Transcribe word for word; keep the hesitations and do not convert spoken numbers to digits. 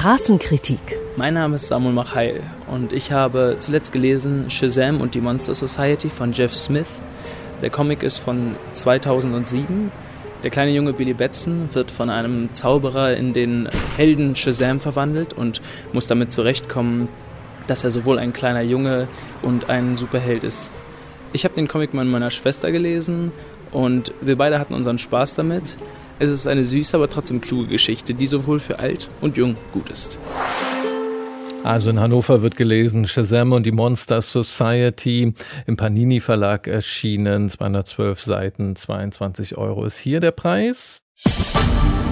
Straßenkritik. Mein Name ist Samuel Machail und ich habe zuletzt gelesen Shazam und die Monster Society von Jeff Smith. Der Comic ist von zweitausendsieben. Der kleine Junge Billy Batson wird von einem Zauberer in den Helden Shazam verwandelt und muss damit zurechtkommen, dass er sowohl ein kleiner Junge und ein Superheld ist. Ich habe den Comic mal mit meiner Schwester gelesen und wir beide hatten unseren Spaß damit. Es ist eine süße, aber trotzdem kluge Geschichte, die sowohl für alt und jung gut ist. Also in Hannover wird gelesen Shazam und die Monster Society, im Panini Verlag erschienen, zweihundertzwölf Seiten, zweiundzwanzig Euro ist hier der Preis.